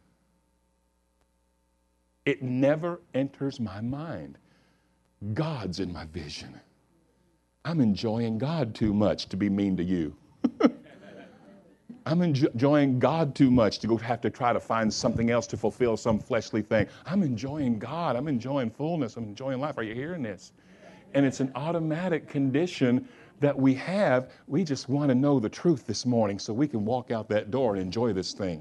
It never enters my mind. God's in my vision. I'm enjoying God too much to be mean to you. I'm enjoying God too much to have to try to find something else to fulfill some fleshly thing. I'm enjoying God. I'm enjoying fullness. I'm enjoying life. Are you hearing this? And it's an automatic condition that we have. We just want to know the truth this morning so we can walk out that door and enjoy this thing.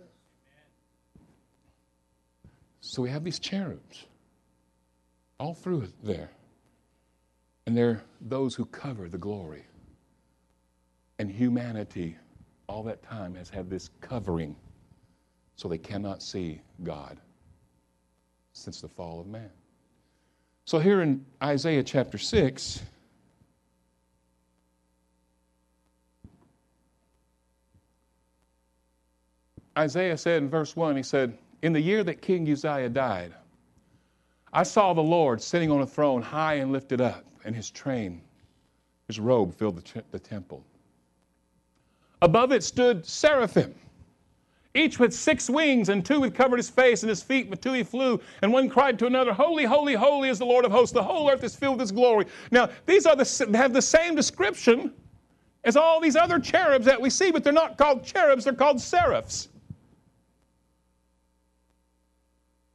So we have these cherubs all through there. And they're those who cover the glory. And humanity all that time has had this covering so they cannot see God since the fall of man. So here in Isaiah chapter 6, Isaiah said in verse 1, he said, "In the year that King Uzziah died, I saw the Lord sitting on a throne high and lifted up, and his train, his robe filled the temple. Above it stood seraphim, each with 6 wings, and 2 had covered his face, and his feet with 2 he flew, and one cried to another, Holy, holy, holy is the Lord of hosts. The whole earth is filled with his glory." Now, these have the same description as all these other cherubs that we see, but they're not called cherubs, they're called seraphs.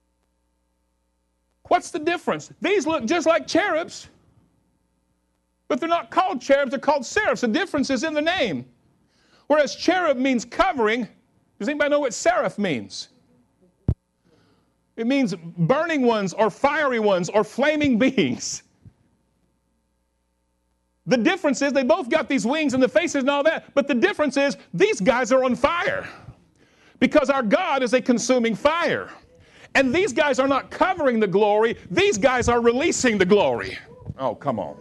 What's the difference? These look just like cherubs, But they're not called cherubs, they're called seraphs. The difference is in the name. Whereas cherub means covering, does anybody know what seraph means? It means burning ones or fiery ones or flaming beings. The difference is they both got these wings and the faces and all that, but the difference is these guys are on fire because our God is a consuming fire. And these guys are not covering the glory, these guys are releasing the glory. Oh, come on.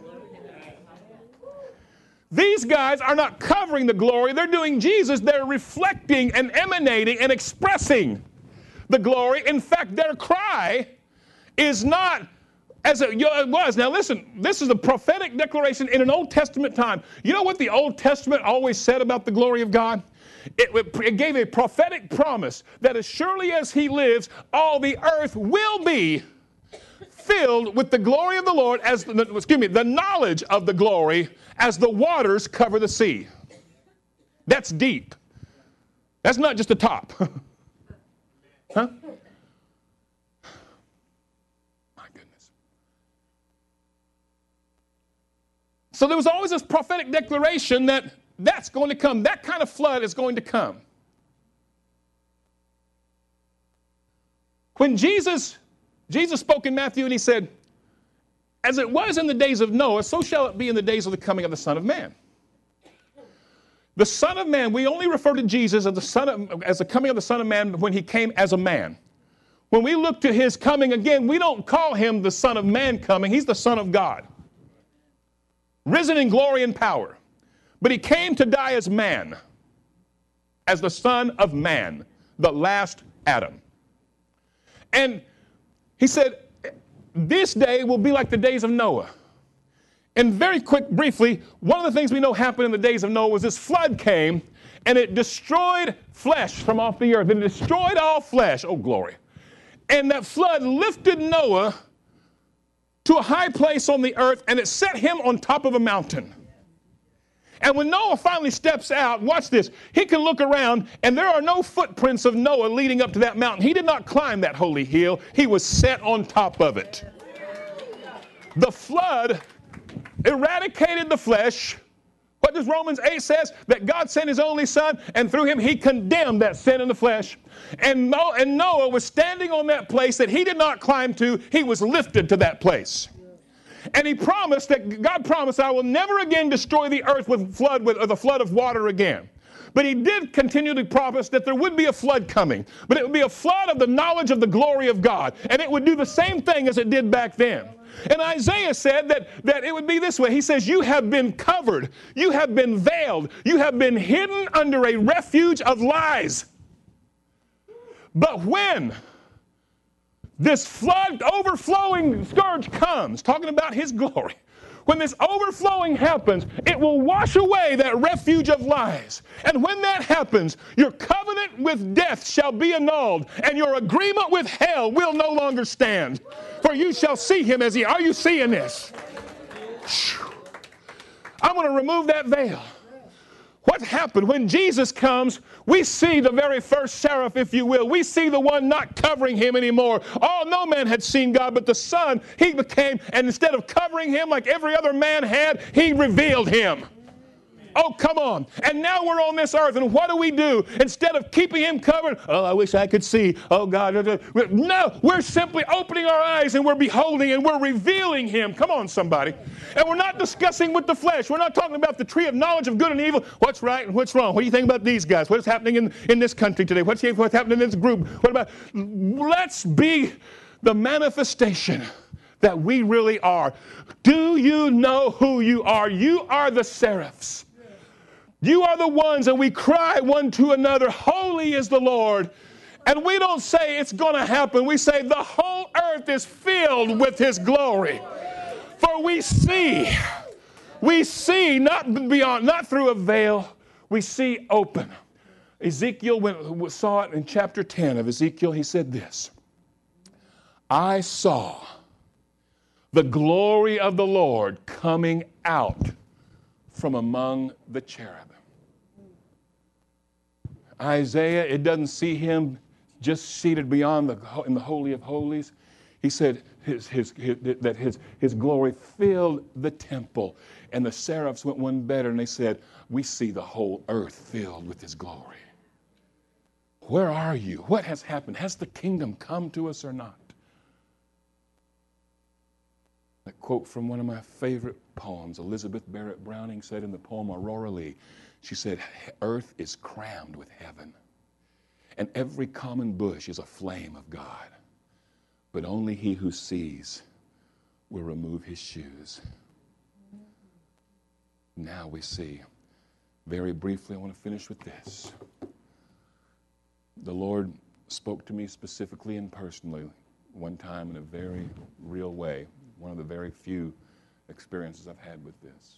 These guys are not covering the glory, they're doing Jesus, they're reflecting and emanating and expressing the glory. In fact, their cry is not as it was. Now listen, this is a prophetic declaration in an Old Testament time. You know what the Old Testament always said about the glory of God? It gave a prophetic promise that as surely as he lives, all the earth will be filled with the glory of the Lord, the knowledge of the glory as the waters cover the sea. That's deep. That's not just the top. Huh? My goodness. So there was always this prophetic declaration that that's going to come. That kind of flood is going to come. When Jesus spoke in Matthew and he said, as it was in the days of Noah, so shall it be in the days of the coming of the Son of Man. The Son of Man, we only refer to Jesus as the coming of the Son of Man when he came as a man. When we look to his coming again, we don't call him the Son of Man coming. He's the Son of God, risen in glory and power. But he came to die as man, as the Son of Man, the last Adam. And he said, this day will be like the days of Noah. And very briefly, one of the things we know happened in the days of Noah was this flood came and it destroyed flesh from off the earth. It destroyed all flesh. Oh, glory. And that flood lifted Noah to a high place on the earth and it set him on top of a mountain. And when Noah finally steps out, watch this, he can look around and there are no footprints of Noah leading up to that mountain. He did not climb that holy hill. He was set on top of it. The flood eradicated the flesh. What does Romans 8 says? That God sent his only son and through him he condemned that sin in the flesh. And Noah was standing on that place that he did not climb to. He was lifted to that place. And God promised, I will never again destroy the earth with a flood of water again. But he did continue to promise that there would be a flood coming. But it would be a flood of the knowledge of the glory of God. And it would do the same thing as it did back then. And Isaiah said that it would be this way. He says, you have been covered. You have been veiled. You have been hidden under a refuge of lies. But when this flood, overflowing scourge comes, talking about his glory, when this overflowing happens, it will wash away that refuge of lies. And when that happens, your covenant with death shall be annulled, and your agreement with hell will no longer stand. For you shall see him as he... Are you seeing this? I'm going to remove that veil. What happened when Jesus comes? We see the very first seraph, if you will. We see the one not covering him anymore. Oh, no man had seen God, but the Son, he became, and instead of covering him like every other man had, he revealed him. Oh, come on. And now we're on this earth, and what do? Instead of keeping him covered, oh, I wish I could see. Oh, God. No, we're simply opening our eyes, and we're beholding, and we're revealing him. Come on, somebody. And we're not discussing with the flesh. We're not talking about the tree of knowledge of good and evil. What's right and what's wrong? What do you think about these guys? What is happening in this country today? What's happening in this group? What about? Let's be the manifestation that we really are. Do you know who you are? You are the seraphs. You are the ones, and we cry one to another, holy is the Lord. And we don't say it's going to happen. We say the whole earth is filled with his glory. For we see not through a veil, we see open. Ezekiel saw it in chapter 10 of Ezekiel. He said this, I saw the glory of the Lord coming out from among the cherubim. Isaiah, it doesn't see him just seated beyond in the Holy of Holies. He said that his glory filled the temple. And the seraphs went one better, and they said, we see the whole earth filled with his glory. Where are you? What has happened? Has the kingdom come to us or not? A quote from one of my favorite poems. Elizabeth Barrett Browning said in the poem Aurora Leigh, she said, earth is crammed with heaven, and every common bush is a flame of God. But only he who sees will remove his shoes. Now we see. Very briefly, I want to finish with this. The Lord spoke to me specifically and personally one time in a very real way. One of the very few experiences I've had with this.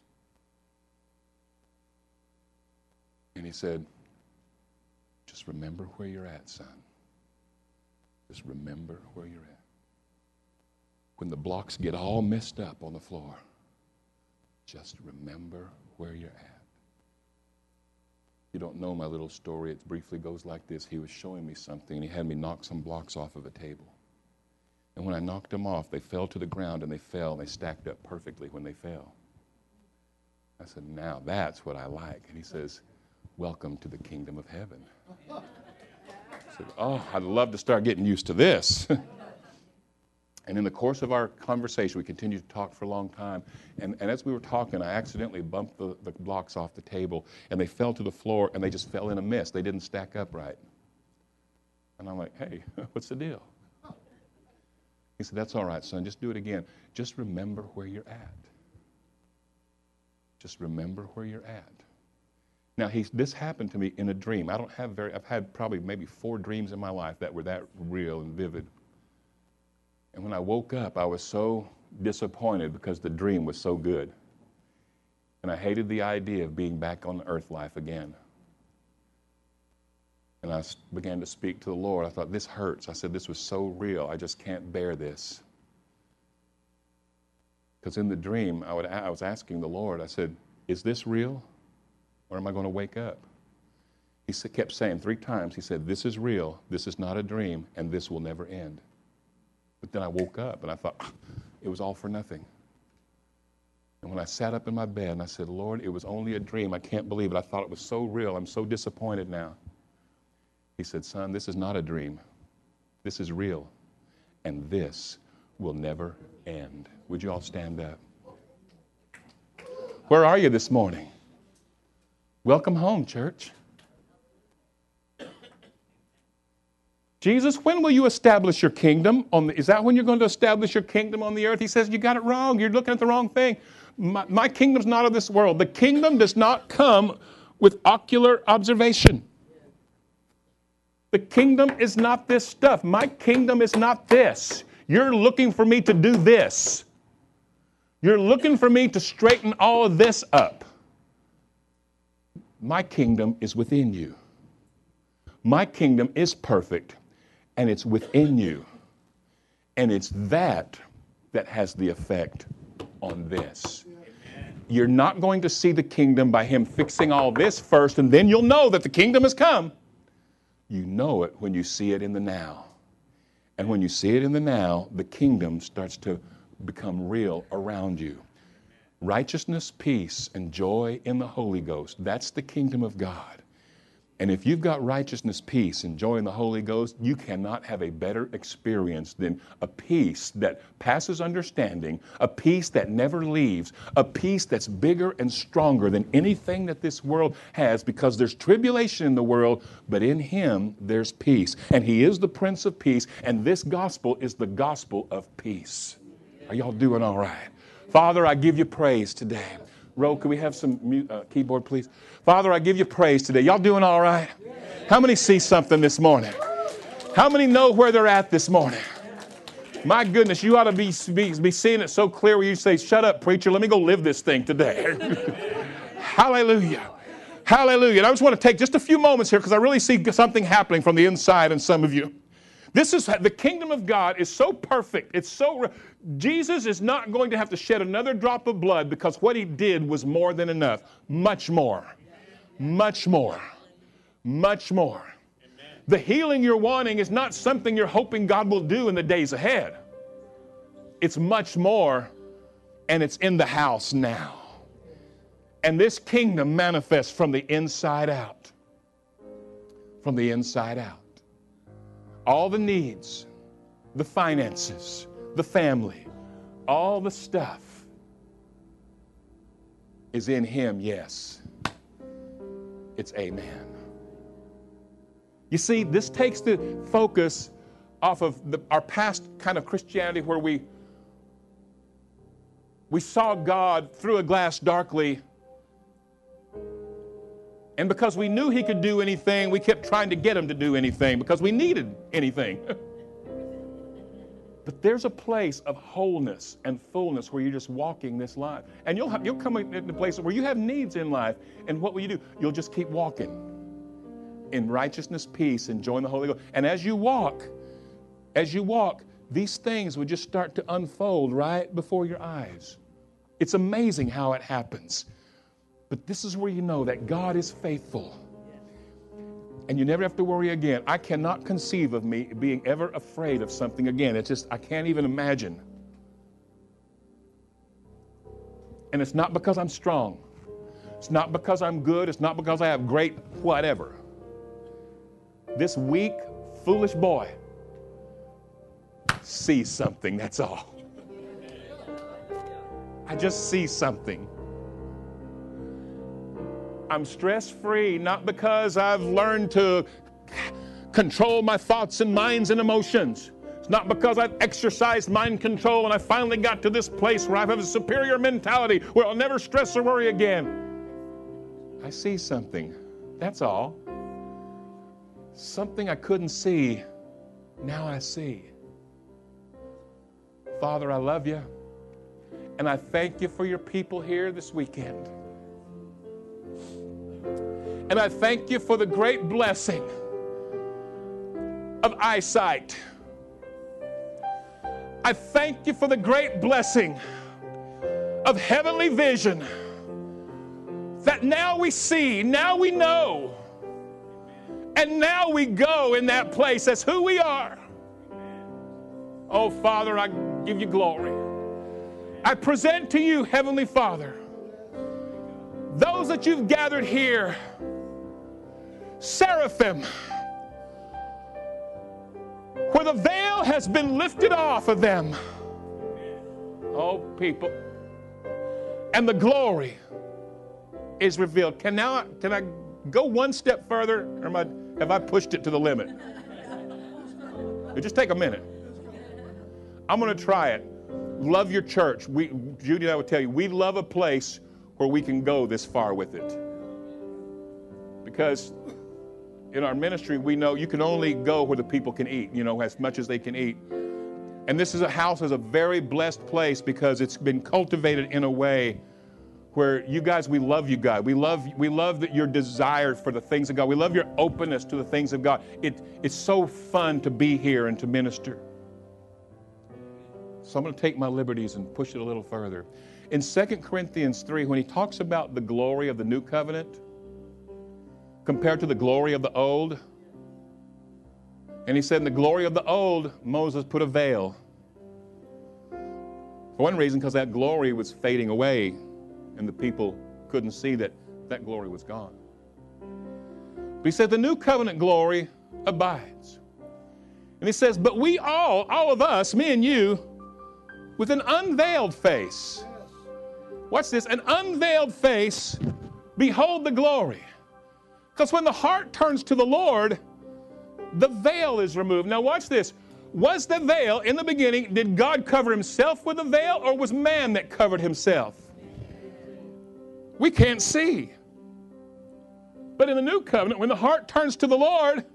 And he said, just remember where you're at, son. Just remember where you're at. When the blocks get all messed up on the floor, just remember where you're at. You don't know my little story. It briefly goes like this. He was showing me something, and he had me knock some blocks off of a table. And when I knocked them off, they fell to the ground, and they fell, and they stacked up perfectly when they fell. I said, now that's what I like. And he says, welcome to the kingdom of heaven. I said, oh, I'd love to start getting used to this. And in the course of our conversation, we continued to talk for a long time. And as we were talking, I accidentally bumped the blocks off the table, and they fell to the floor, and they just fell in a mess. They didn't stack up right. And I'm like, hey, what's the deal? He said, that's all right, son. Just do it again. Just remember where you're at. Just remember where you're at. Now, this happened to me in a dream. I've had probably maybe 4 dreams in my life that were that real and vivid. And when I woke up, I was so disappointed because the dream was so good. And I hated the idea of being back on earth life again. And I began to speak to the Lord. I thought, this hurts. I said, this was so real. I just can't bear this. Because in the dream, I was asking the Lord, I said, is this real? Or am I going to wake up? He kept saying 3 times, he said, this is real, this is not a dream, and this will never end. But then I woke up and I thought, it was all for nothing. And when I sat up in my bed and I said, Lord, it was only a dream. I can't believe it. I thought it was so real. I'm so disappointed now. He said, son, this is not a dream. This is real. And this will never end. Would you all stand up? Where are you this morning? Welcome home, church. Jesus, when will you establish your kingdom? Is that when you're going to establish your kingdom on the earth? He says, you got it wrong. You're looking at the wrong thing. My kingdom's not of this world. The kingdom does not come with ocular observation. The kingdom is not this stuff. My kingdom is not this. You're looking for me to do this. You're looking for me to straighten all of this up. My kingdom is within you. My kingdom is perfect, and it's within you. And it's that has the effect on this. You're not going to see the kingdom by him fixing all this first, and then you'll know that the kingdom has come. You know it when you see it in the now. And when you see it in the now, the kingdom starts to become real around you. Righteousness, peace, and joy in the Holy Ghost. That's the kingdom of God. And if you've got righteousness, peace, and joy in the Holy Ghost, you cannot have a better experience than a peace that passes understanding, a peace that never leaves, a peace that's bigger and stronger than anything that this world has, because there's tribulation in the world, but in him there's peace. And he is the Prince of Peace, and this gospel is the gospel of peace. Are y'all doing all right? Father, I give you praise today. Ro, can we have some keyboard, please? Father, I give you praise today. Y'all doing all right? How many see something this morning? How many know where they're at this morning? My goodness, you ought to be seeing it so clear where you say, shut up, preacher, let me go live this thing today. Hallelujah. Hallelujah. And I just want to take just a few moments here because I really see something happening from the inside in some of you. The kingdom of God is so perfect. It's so, Jesus is not going to have to shed another drop of blood because what he did was more than enough. Much more. Much more. Much more. The healing you're wanting is not something you're hoping God will do in the days ahead. It's much more, and it's in the house now. And this kingdom manifests from the inside out. From the inside out. All the needs, the finances, the family, all the stuff is in him, yes. It's amen. You see, this takes the focus off of our past kind of Christianity where we saw God through a glass darkly, and because we knew he could do anything, we kept trying to get him to do anything because we needed anything. But there's a place of wholeness and fullness where you're just walking this life. And you'll come into places where you have needs in life. And what will you do? You'll just keep walking in righteousness, peace, enjoying the Holy Ghost. And as you walk, these things would just start to unfold right before your eyes. It's amazing how it happens. But this is where you know that God is faithful. And you never have to worry again. I cannot conceive of me being ever afraid of something again. It's just, I can't even imagine. And it's not because I'm strong. It's not because I'm good. It's not because I have great whatever. This weak, foolish boy sees something, that's all. I just see something. I'm stress-free, not because I've learned to control my thoughts and minds and emotions. It's not because I've exercised mind control and I finally got to this place where I have a superior mentality where I'll never stress or worry again. I see something, that's all. Something I couldn't see, now I see. Father, I love you, and I thank you for your people here this weekend. And I thank you for the great blessing of eyesight. I thank you for the great blessing of heavenly vision, that now we see, now we know, and now we go in that place as who we are. Oh, Father, I give you glory. I present to you, Heavenly Father, those that you've gathered here, seraphim, where the veil has been lifted off of them. Oh, people. And the glory is revealed. Can I go one step further, or have I pushed it to the limit? Just take a minute. I'm going to try it. Love your church. Judy and I would tell you, we love a place where we can go this far with it. Because in our ministry, we know you can only go where the people can eat, as much as they can eat. And this is a house is a very blessed place because it's been cultivated in a way where you guys, we love you, God. We love that your desire for the things of God. We love your openness to the things of God. It's so fun to be here and to minister. So I'm going to take my liberties and push it a little further. In 2 Corinthians 3, when he talks about the glory of the new covenant compared to the glory of the old, and he said in the glory of the old, Moses put a veil. For one reason, because that glory was fading away and the people couldn't see that glory was gone. But he said the new covenant glory abides. And he says, but we all of us, me and you, with an unveiled face. Watch this, an unveiled face, behold the glory. Because when the heart turns to the Lord, the veil is removed. Now watch this. Was the veil in the beginning, did God cover himself with a veil, or was man that covered himself? We can't see. But in the new covenant, when the heart turns to the Lord,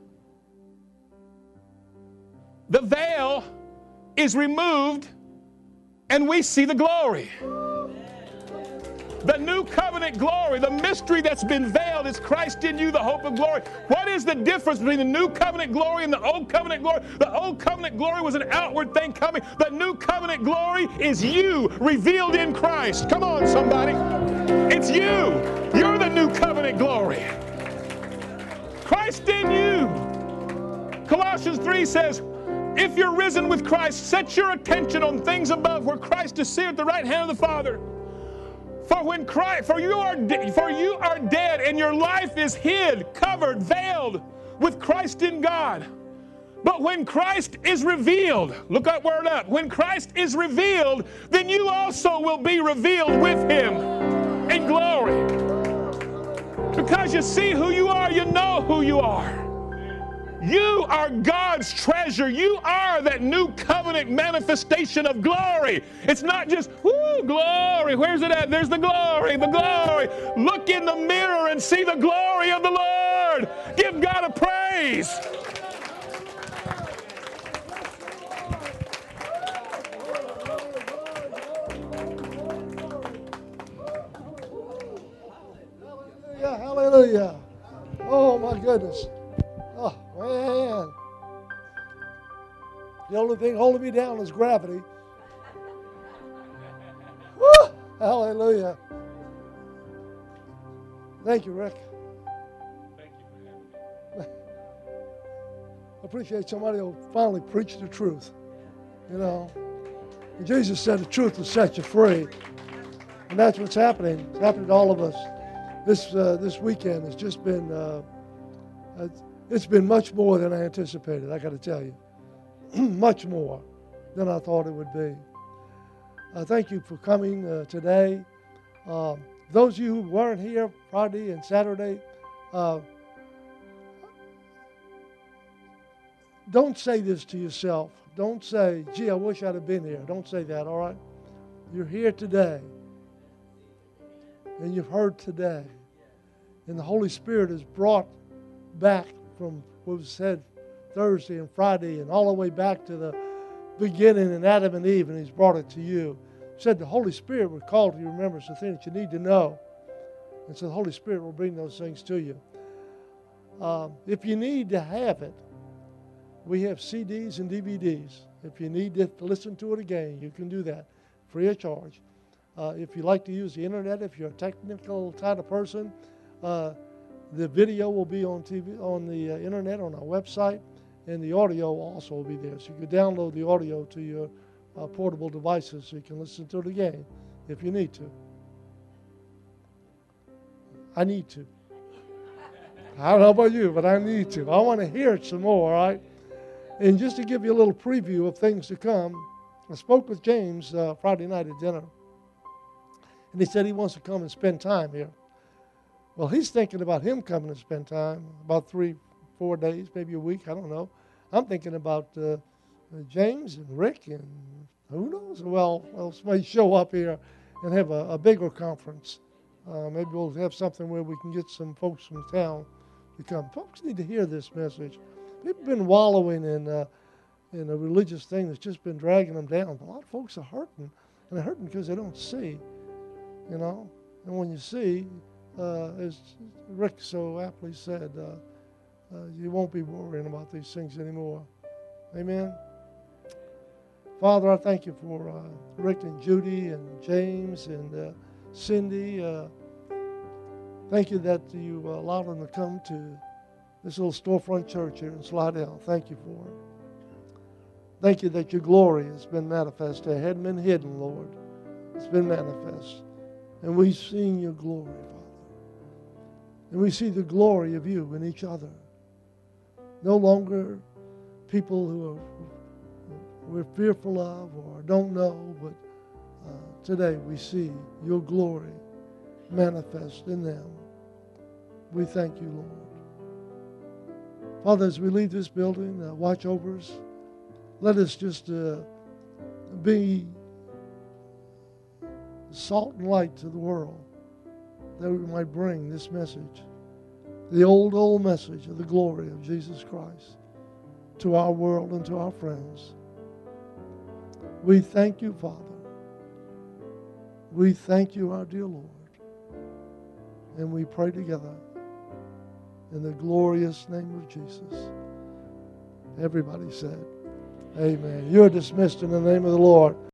the veil is removed and we see the glory. The new covenant glory, the mystery that's been veiled is Christ in you, the hope of glory. What is the difference between the new covenant glory and the old covenant glory? The old covenant glory was an outward thing coming. The new covenant glory is you revealed in Christ. Come on, somebody. It's you. You're the new covenant glory. Christ in you. Colossians 3 says, If you're risen with Christ, set your attention on things above, where Christ is seated at the right hand of the Father. For you are dead, and your life is hid, covered, veiled with Christ in God. But when Christ is revealed, look that word up, when Christ is revealed, then you also will be revealed with Him in glory. Because you see who you are, you know who you are. You are God's treasure. You are that new covenant manifestation of glory. It's not just, whoo, glory. Where's it at? There's the glory, the glory. Look in the mirror and see the glory of the Lord. Give God a praise. Hallelujah, hallelujah. Oh, my goodness. Oh, man. The only thing holding me down is gravity. Woo! Hallelujah. Thank you, Rick. Thank you for having me. I appreciate somebody who finally preached the truth. You know, and Jesus said the truth will set you free. And that's what's happening. It's happening to all of us. This weekend has just been, it's been much more than I anticipated, I got to tell you. Much more than I thought it would be. Thank you for coming today. Those of you who weren't here Friday and Saturday, don't say this to yourself. Don't say, gee, I wish I'd have been here. Don't say that, all right? You're here today. And you've heard today. And the Holy Spirit has brought back from what was said Thursday and Friday and all the way back to the beginning in Adam and Eve, and He's brought it to you. He said the Holy Spirit would call to your remembrance the things that you need to know. And so the Holy Spirit will bring those things to you. If you need to have it, we have CDs and DVDs. If you need to listen to it again, you can do that free of charge. If you like to use the internet, if you're a technical kind of person, the video will be on TV, on the internet, on our website, and the audio also will be there. So you can download the audio to your portable devices so you can listen to it again if you need to. I need to. I don't know about you, but I need to. I want to hear it some more, all right? And just to give you a little preview of things to come, I spoke with James Friday night at dinner, and he said he wants to come and spend time here. Well, he's thinking about him coming to spend time, about 3-4 days, maybe a week, I don't know. I'm thinking about James and Rick and who knows? Well, somebody show up here and have a bigger conference. Maybe we'll have something where we can get some folks from town to come. Folks need to hear this message. People have been wallowing in a religious thing that's just been dragging them down. A lot of folks are hurting, and they're hurting because they don't see, you know. And when you see, as Rick so aptly said, you won't be worrying about these things anymore. Amen. Father, I thank you for Rick and Judy and James and Cindy. Thank you that you allowed them to come to this little storefront church here in Slidell. Thank you for it. Thank you that your glory has been manifest. It hadn't been hidden, Lord. It's been manifest. And we've seen your glory, Father. And we see the glory of you in each other. No longer people who we're fearful of or don't know, but today we see your glory manifest in them. We thank you, Lord. Father, as we leave this building, watch over us. Let us just be salt and light to the world, that we might bring this message, the old message of the glory of Jesus Christ, to our world and to our friends. We thank you, Father. We thank you, our dear Lord. And we pray together in the glorious name of Jesus. Everybody said, amen. You're dismissed in the name of the Lord.